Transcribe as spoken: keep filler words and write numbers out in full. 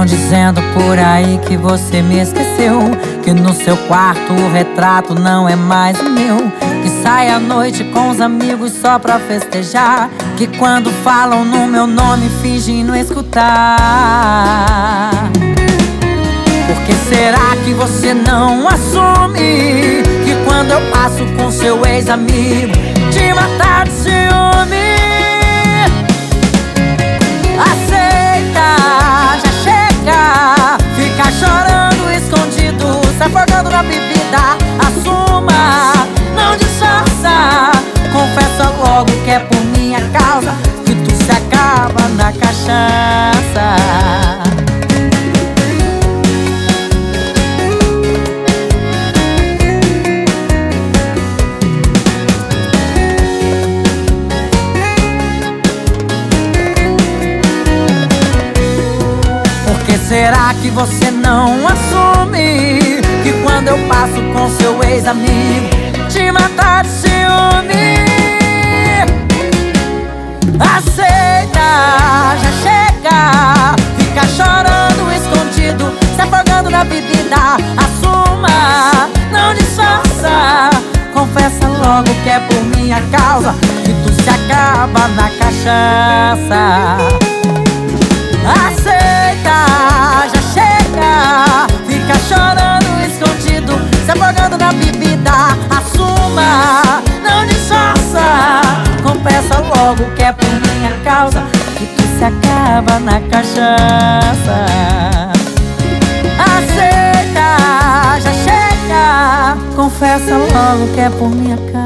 dizendo por aí que você me esqueceu, que no seu quarto o retrato não é mais o meu, que sai à noite com os amigos só pra festejar, que quando falam no meu nome fingem não escutar. Por que será que você não assume que quando eu passo com seu ex-amigo te matar de ciúme? Aceita, já chega, fica chorando escondido, se afogando na bebida. Assuma, não disfarça, confessa logo que é por minha causa que tu se acaba na cachaça. Será que você não assume que quando eu passo com seu ex-amigo te matar de ciúme? Aceita, já chega, fica chorando escondido, se afogando na bebida. Assuma, não disfarça, confessa logo que é por minha causa que tu se acaba na cachaça. Aceita, já chega, fica chorando escondido, se afogando na bebida. Assuma, não disfarça, confessa logo que é por minha causa que tu se acaba na cachaça. Aceita, já chega, confessa logo que é por minha causa.